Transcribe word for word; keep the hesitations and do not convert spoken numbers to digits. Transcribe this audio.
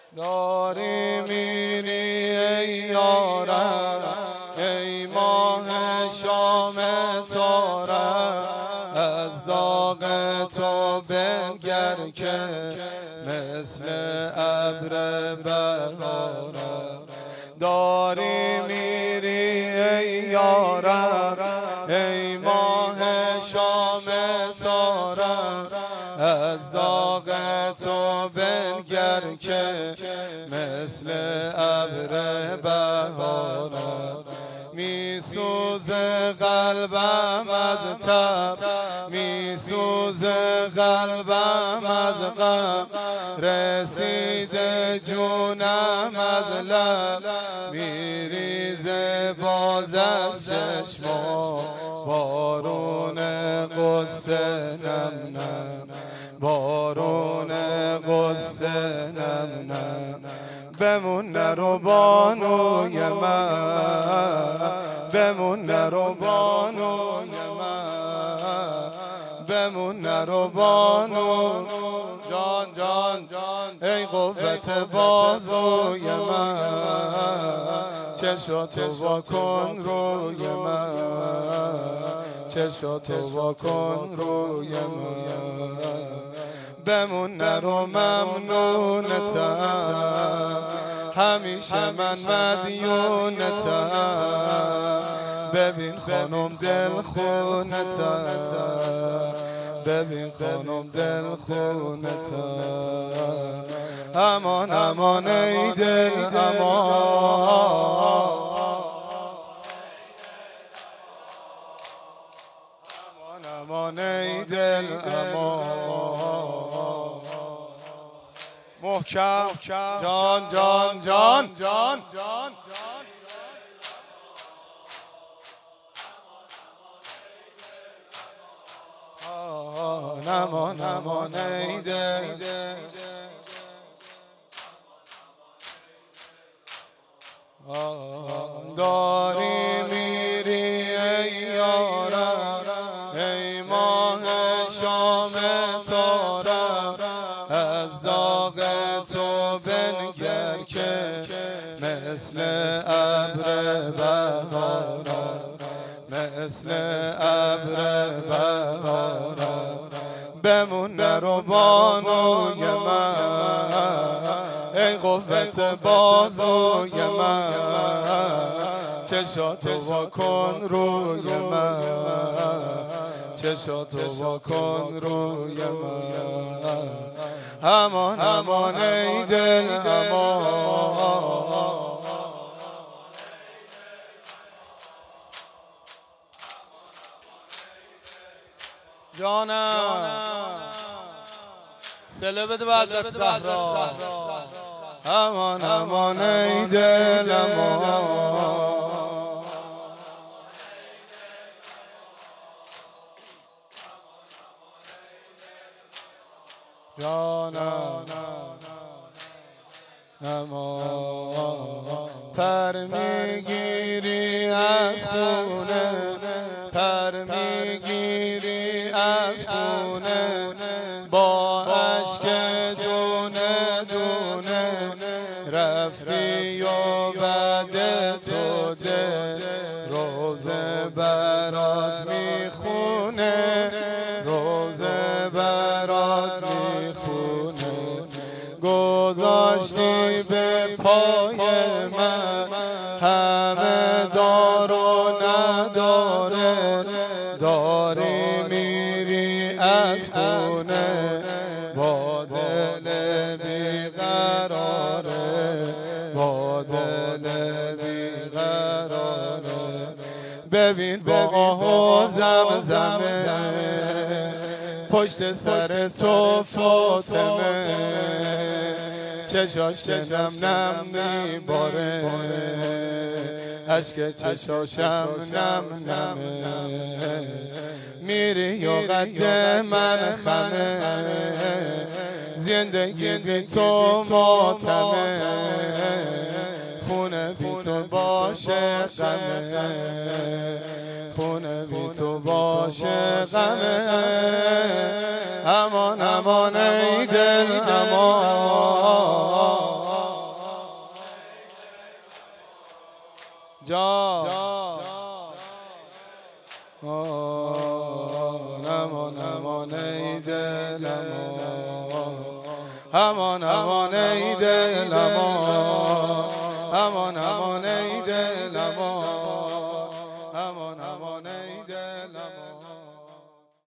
داری میری ای یارم ای ماه شام تارم، از داغ تو بنگر که مثل ابر بهارم. داری میری ای یارم ای ماه شام تارم، از داغ تو بنگر که مثل ابر بهارم. می سوزه قلبم از تب، می سوزه قلبم از غم، رسیده جونم از لب، می ریزه باز از چشمام بارون قصه نم نم، بارون قصه نم نم. بمون نرو بانوی من، بمون نرو بانوی من، بمون نرو بانو جان جان جان ای قوت بازوی من، چشاتو وا کن روی من، چشاتو وا کن روی من. بمون نرو ممنونتم، همیشه من مدیونتم. ببین خانم دل خونتم، ببین خانم دل خونتم. امان امان ای دل امان، امان امان ای دل امان. محکم جان جان جان جان جان امان امان ای دل. داری میری ای یارم ای ماه شام تارم، از داغ تو بنگر که مثل ابر بهارم، مثل ابر بهارم. بمون نرو بانوی من ای قوت بازوی من، چشاتو وا کن روی من، چشاتو وا کن روی من. امان امان ای دل امان، جانم سله بده به حضرت زهرا. امان امان ای دل امان، جانم امان. پر میگیری از خونه، پر میگیری از خونه، با عشق دونه دونه رفتی و بعد تو ده روزه برات میخونه، روزه برات میخونه. گذاشتی به پای من همه دار و نداره، داری میری از خونه با دل بیقراره، با دل بیقراره. ببین با آه و زمزمه پشت سر تو فاطمه، چشاش که نم نم میباره، اشک چشاشم نم نمه. میری و قد من خمه، زندگی بی تو ماتمه، خونه بی تو باشه غمه، خونه بی تو باشه غمه. امان امان ای دل امان. جا امان امان ای دل امان امان ای دل امان امان امان ای دل امان